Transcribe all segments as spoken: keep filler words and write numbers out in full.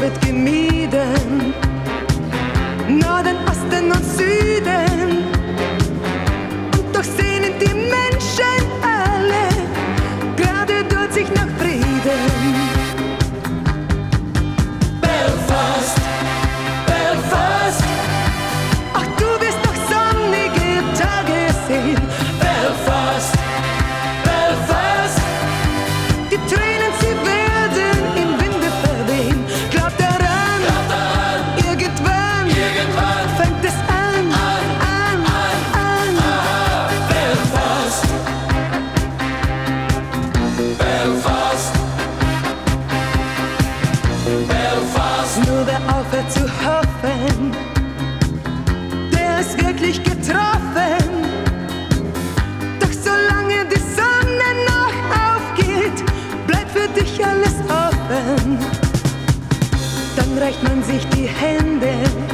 wird gemieden. Norden, Osten und Süden. Und doch sehnen die Menschen alle gerade dort sich nach Frieden. Belfast, Belfast, ach du wirst noch sonnige Tage sehen. Belfast, Belfast, die Tränen, sie werden im Winde verwehen. Glaub daran, Glaub daran, irgendwann, irgendwann fängt es an, an, an, an, an. Ah, Belfast, Belfast, Belfast. Nur wer aufhört zu hoffen, der ist wirklich getroffen. Doch solange die Sonne noch aufgeht, bleibt für dich alles offen. Dann reicht man sich die Hände,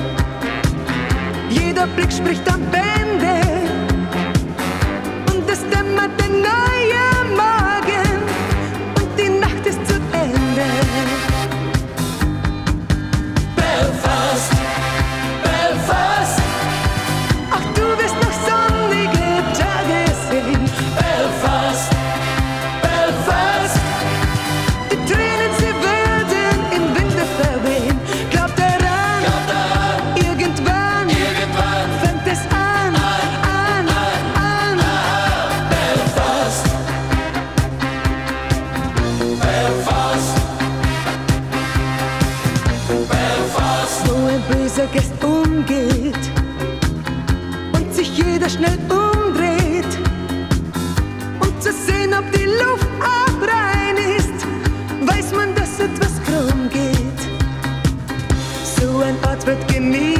jeder Blick spricht am Bände. Und es dämmert der neue Morgen und die Nacht ist zu Ende. Belfast, Belfast, ach du wirst noch sonnige Tage sehen. Belfast, Belfast, die Tränen, sie werden im Winde verwehen. Glaub daran, Glaub daran, irgendwann, irgendwann fängt es an, an, an, an, an. Ah, Belfast, Belfast, Belfast. Wo ein böser Geist umgeht und sich jeder schnell umdreht, um zu sehen, ob die Luft auch rein ist, weiß man, dass etwas krumm geht. So ein Ort wird gemieden.